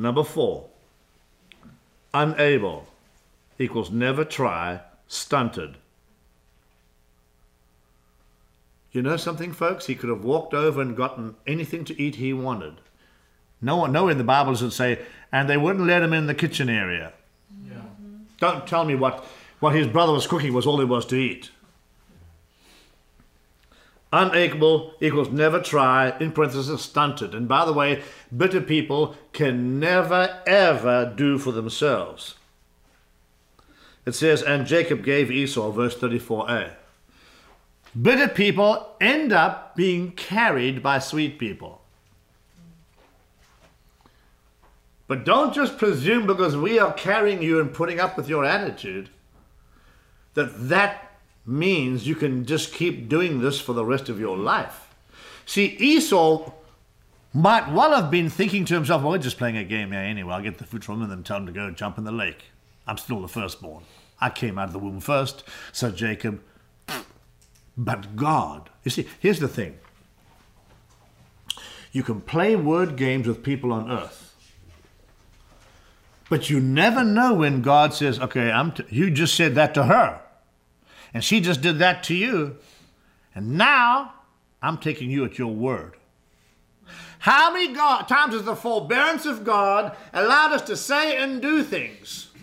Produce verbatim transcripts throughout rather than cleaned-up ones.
Number four, unable equals never try, stunted. You know something, folks? He could have walked over and gotten anything to eat he wanted. No one, nowhere in the Bible does it say, and they wouldn't let him in the kitchen area. Yeah. Don't tell me what, what his brother was cooking was all there was to eat. Unable equals never try, in parentheses, stunted. And by the way, bitter people can never, ever do for themselves. It says, and Jacob gave Esau, verse thirty-four a. Bitter people end up being carried by sweet people. But don't just presume because we are carrying you and putting up with your attitude that that means you can just keep doing this for the rest of your life. See, Esau might well have been thinking to himself, well, we're just playing a game here anyway. I'll get the food from him and then tell him to go jump in the lake. I'm still the firstborn. I came out of the womb first, so Jacob. But God, you see, here's the thing. You can play word games with people on earth, but you never know when God says, okay, I'm t- you just said that to her, and she just did that to you, and now I'm taking you at your word. How many God, times has the forbearance of God allowed us to say and do things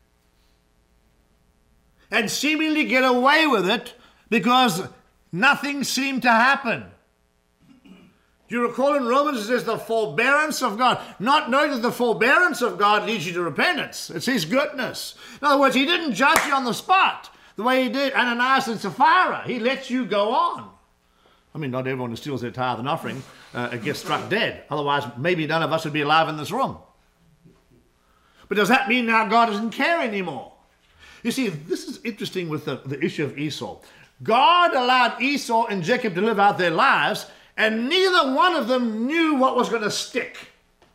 and seemingly get away with it because nothing seemed to happen? Do you recall in Romans it says the forbearance of God, not knowing that the forbearance of God leads you to repentance. It's his goodness. In other words, he didn't judge you on the spot the way he did Ananias and Sapphira. He lets you go on. I mean, not everyone who steals their tithe and offering uh, gets struck dead. Otherwise, maybe none of us would be alive in this room. But does that mean now God doesn't care anymore? You see, this is interesting with the, the issue of Esau. God allowed Esau and Jacob to live out their lives, and neither one of them knew what was going to stick.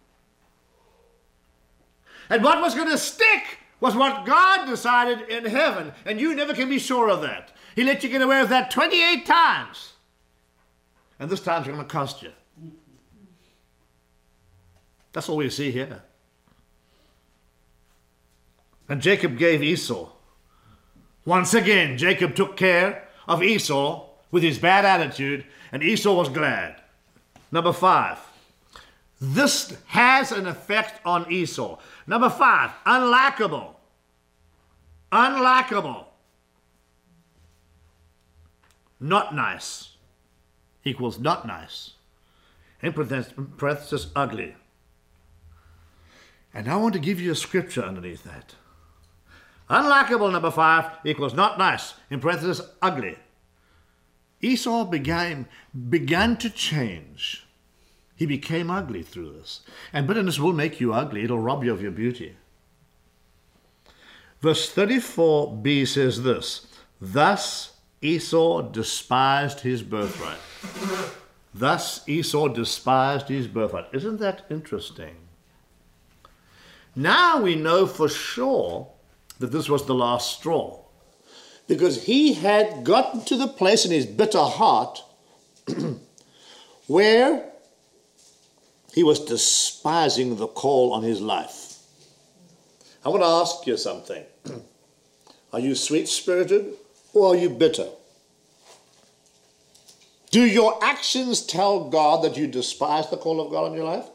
And what was going to stick was what God decided in heaven, and you never can be sure of that. He let you get away with that twenty-eight times, and this time's going to cost you. That's all we see here. And Jacob gave Esau. Once again, Jacob took care of Esau with his bad attitude, and Esau was glad. Number five, this has an effect on Esau. Number five, unlikable. Unlikable. Not nice equals not nice. In parenthesis, ugly. And I want to give you a scripture underneath that. Unlikable, number five, equals not nice. In parenthesis, ugly. Esau began, began to change. He became ugly through this. And bitterness will make you ugly. It'll rob you of your beauty. Verse thirty-four b says this, thus Esau despised his birthright. Thus Esau despised his birthright. Isn't that interesting? Now we know for sure that this was the last straw, because he had gotten to the place in his bitter heart where he was despising the call on his life. I want to ask you something. Are you sweet-spirited or are you bitter? Do your actions tell God that you despise the call of God on your life?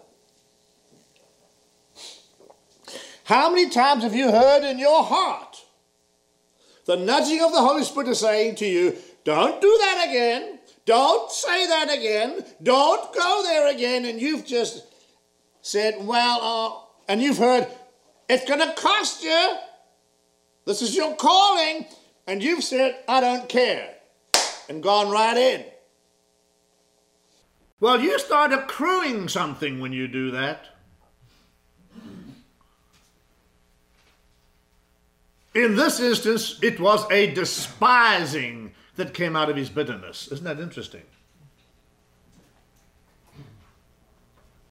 How many times have you heard in your heart the nudging of the Holy Spirit is saying to you, don't do that again, don't say that again, don't go there again, and you've just said, well, uh, and you've heard, it's going to cost you, this is your calling, and you've said, I don't care, and gone right in. Well, you start accruing something when you do that. In this instance, it was a despising that came out of his bitterness. Isn't that interesting?